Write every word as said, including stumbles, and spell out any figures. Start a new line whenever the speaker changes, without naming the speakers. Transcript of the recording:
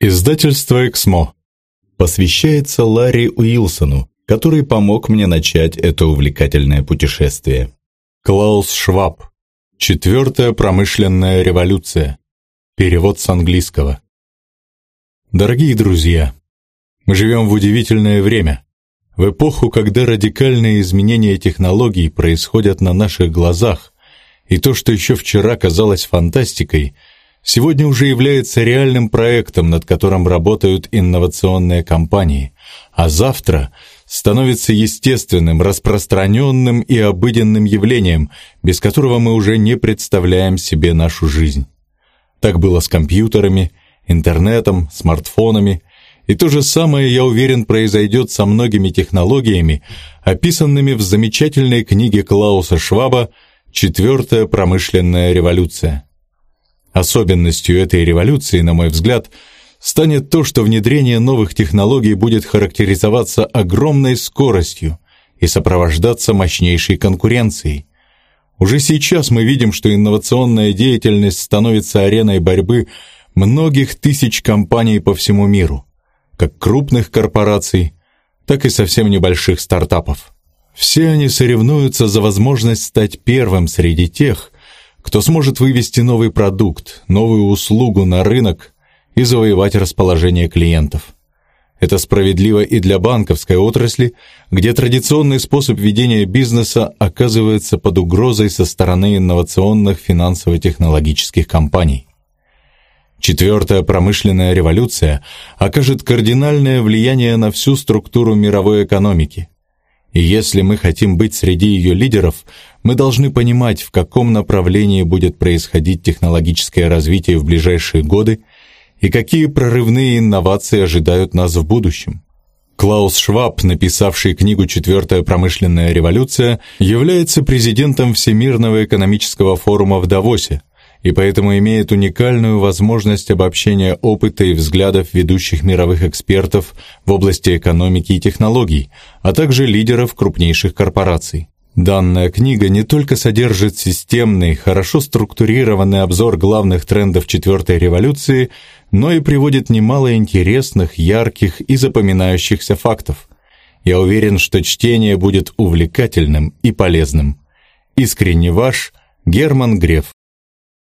Издательство «Эксмо» посвящается Ларри Уилсону, который помог мне начать это увлекательное путешествие. Клаус Шваб. Четвертая промышленная революция. Перевод с английского. Дорогие друзья, мы живем в удивительное время, в эпоху, когда радикальные изменения технологий происходят на наших глазах, и то, что еще вчера казалось фантастикой, сегодня уже является реальным проектом, над которым работают инновационные компании, а завтра становится естественным, распространенным и обыденным явлением, без которого мы уже не представляем себе нашу жизнь. Так было с компьютерами, интернетом, смартфонами, и то же самое, я уверен, произойдет со многими технологиями, описанными в замечательной книге Клауса Шваба «Четвертая промышленная революция». Особенностью этой революции, на мой взгляд, станет то, что внедрение новых технологий будет характеризоваться огромной скоростью и сопровождаться мощнейшей конкуренцией. Уже сейчас мы видим, что инновационная деятельность становится ареной борьбы многих тысяч компаний по всему миру, как крупных корпораций, так и совсем небольших стартапов. Все они соревнуются за возможность стать первым среди тех, кто сможет вывести новый продукт, новую услугу на рынок и завоевать расположение клиентов. Это справедливо и для банковской отрасли, где традиционный способ ведения бизнеса оказывается под угрозой со стороны инновационных финансово-технологических компаний. Четвертая промышленная революция окажет кардинальное влияние на всю структуру мировой экономики. И если мы хотим быть среди ее лидеров, мы должны понимать, в каком направлении будет происходить технологическое развитие в ближайшие годы и какие прорывные инновации ожидают нас в будущем. Клаус Шваб, написавший книгу «Четвертая промышленная революция», является президентом Всемирного экономического форума в Давосе, и поэтому имеет уникальную возможность обобщения опыта и взглядов ведущих мировых экспертов в области экономики и технологий, а также лидеров крупнейших корпораций. Данная книга не только содержит системный, хорошо структурированный обзор главных трендов четвертой революции, но и приводит немало интересных, ярких и запоминающихся фактов. Я уверен, что чтение будет увлекательным и полезным. Искренне ваш Герман Греф.